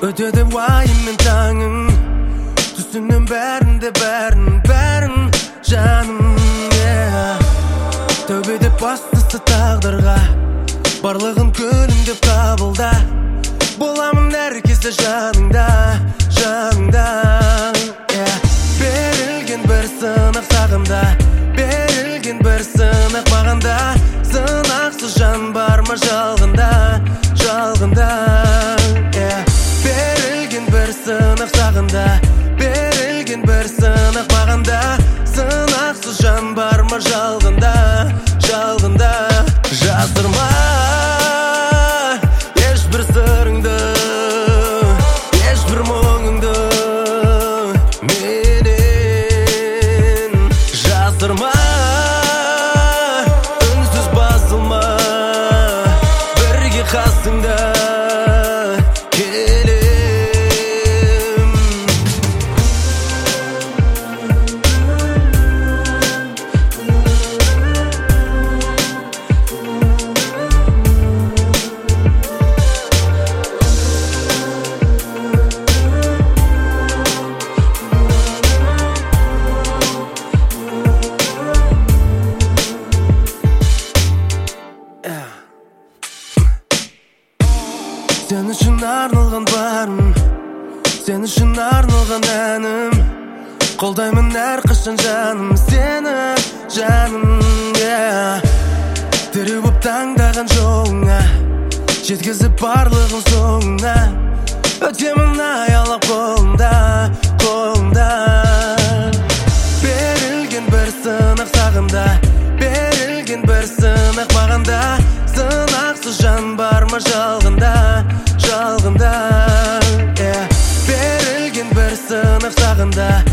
Ötedi vayimmen tаңың, түсінем бәрінде бәрін жаным, Тәубе деп бастысы тағдырға, барлығын көлім деп қабылда. Боламын әр кезде жаныңда. Берілген бір сынақ сағында, берілген бір сынақ мағанда. Сынақсыз жан бар ма жалғында. Берілген бір сынақ сағында, берілген бір сынақ мағанда. Сынақсыз жан бар ма жалғында. Жасырма ешбір сырыңды, ешбір мұңыңды менен. Жасырма, үнсіз басылма, бірге қасыңда келем. Сен үшін арналған барым, сен үшін арналған әнім. Қолдаймын әрқашан жаным сені, жаным. Дереу боп таңдаған жолыңа, жеткізіп барлығын соңына. Өтемін аялап қолымда. Берілген бір сынақ сағында, берілген бір сынақ мағанда. Сынақсыз жан бар ма жалғында. Берілген бір сынақ сағында,